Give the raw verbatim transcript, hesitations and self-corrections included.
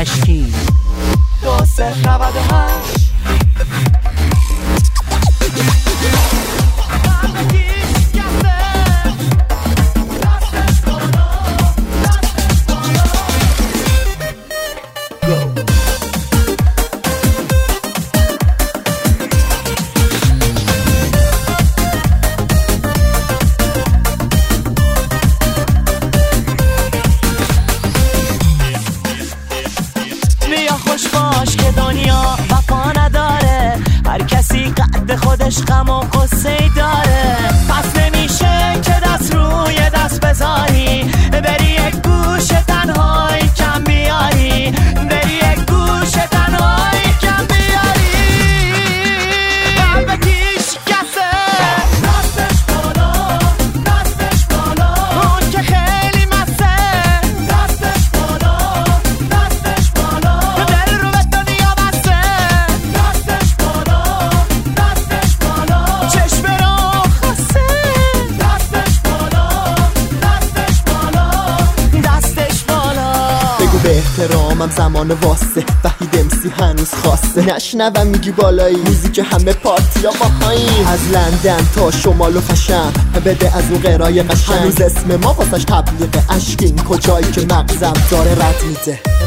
تشکیل دو سه نود و هشت بیا خوش باش که دنیا وفا نداره، هر کسی قد خودش غم و غصه داره. پس نمیشه که دست روی دست بذاری، بری یک گوش تنهایی کم بیاری، بری یک گوش تنهایی کم بیاری. قلب کی شکسته دستش بالا، دستش بالا، اون که خیلی مسته دستش بالا، دستش بالا، دل رو به دنیا بسته دستش بالا، دستش بالا، چشم رو خسته دستش بالا، دستش بالا، دستش بالا. بگو به احترامم زمان واسه وحید امسی هنوز خواسته، نشنوم میگی بالایی موزیک همه پارتی ها باهایی، از لندن تا شمال و فشم بده از اون قرای قشنگ، هنوز اسم ما واسش تبلیغ اشک، این کجایی که مغزم داره رد میده.